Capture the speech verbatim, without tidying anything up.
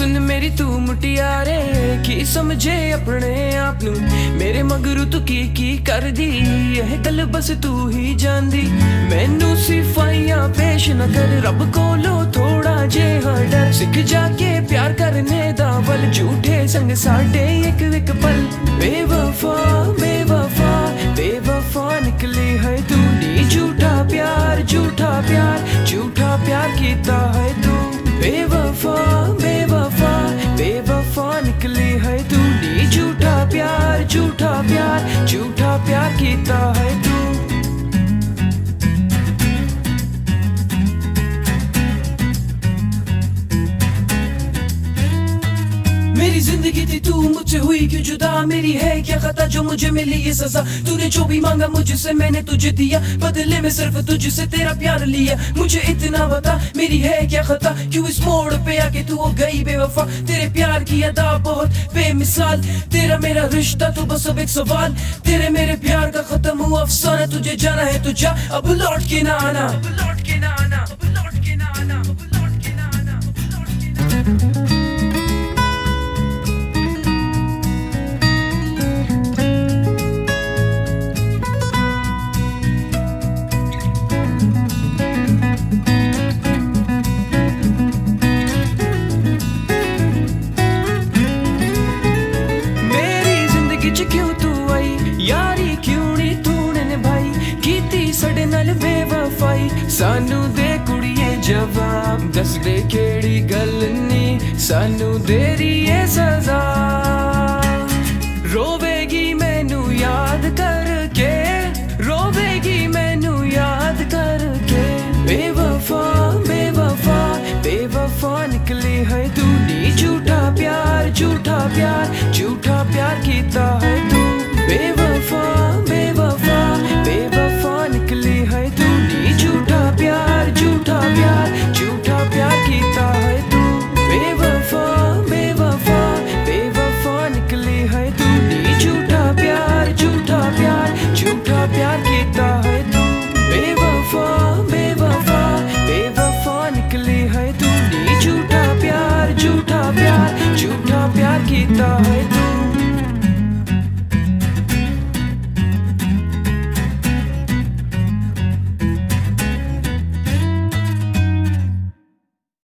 सुन मेरी तू मुटियारे की समझे अपने आप नू मेरे मगरू तू की की कर दी यह गल बस तू ही जानदी मैनू सिफाइयां पेश न कर रब कोलो थोड़ा जे डर सिख जाके प्यार करने दा वल झूठे संग साडे एक एक पल बेवफा बेवफा बेवफा निकली है तू नी झूठा प्यार झूठा प्यार झूठा प्यार कीता है तू बेवफा बेवफा बेवफा निकली है तू नी झूठा प्यार झूठा प्यार झूठा प्यार कीता है तू मेरी जिंदगी थी तू मुझसे हुई क्यों जुदा मेरी है क्या खता जो मुझे मिली ये सजा तूने जो भी मांगा मुझसे मैंने तुझे दिया बदले में सिर्फ तुझसे तेरा प्यार लिया मुझे इतना बता मेरी है क्या खता क्यों इस मोड़ पे आके तू हो गई बेवफा तेरे प्यार की अदा बहुत बेमिसाल तेरा मेरा रिश्ता तो बस अब एक सवाल तेरे मेरे प्यार का खत्म हुआ अफसाना तुझे जाना है तो जा अब लौट के ना आना अब लौट के ना आना अब लौट के ना आना अब लौट के ना आना अब लौट के ना आना क्यों तू आई यारी क्यों नी तूने निभाई कीती सड़े नाल बेवफाई सानू दे कुड़िए जवाब दस दे केड़ी गल नी सानू देरी ये सजा रोवे